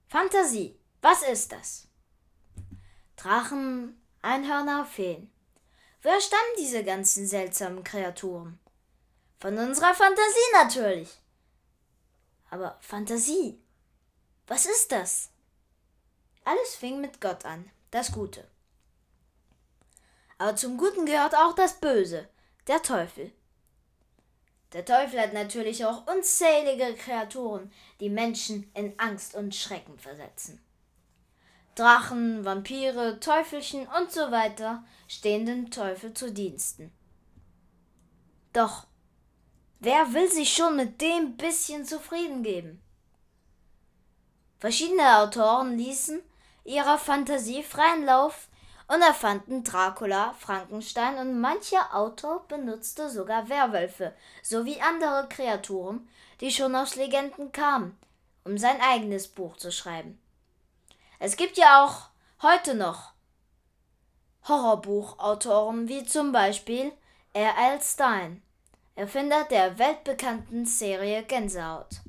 Fantasie, was ist das? Drachen, Einhörner, Feen. Woher stammen diese ganzen seltsamen Kreaturen? Von unserer Fantasie natürlich. Aber Fantasie, was ist das? Alles fing mit Gott an, das Gute. Aber zum Guten gehört auch das Böse, der Teufel. Der Teufel hat natürlich auch unzählige Kreaturen, die Menschen in Angst und Schrecken versetzen. Drachen, Vampire, Teufelchen und so weiter stehen dem Teufel zu Diensten. Doch, wer will sich schon mit dem bisschen zufrieden geben? Verschiedene Autoren ließen ihrer Fantasie freien Lauf und erfanden Dracula, Frankenstein und mancher Autor benutzte sogar Werwölfe sowie andere Kreaturen, die schon aus Legenden kamen, um sein eigenes Buch zu schreiben. Es gibt ja auch heute noch Horrorbuchautoren wie zum Beispiel R.L. Stine, Erfinder der weltbekannten Serie Gänsehaut.